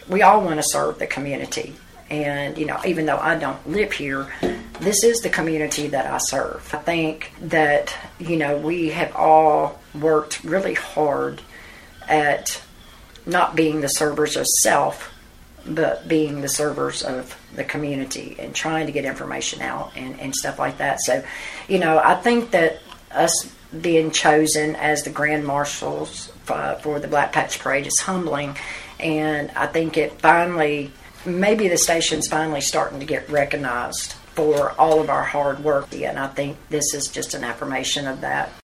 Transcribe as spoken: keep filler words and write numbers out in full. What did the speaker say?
we all want to serve the community. And, you know, even though I don't live here, this is the community that I serve. I think that, you know, we have all worked really hard at not being the servers of self, but being the servers of the community and trying to get information out and, and stuff like that. So, you know, I think that us being chosen as the Grand Marshals uh, for the Black Patch Parade is humbling. And I think it finally, maybe the station's finally starting to get recognized for all of our hard work. And I think this is just an affirmation of that.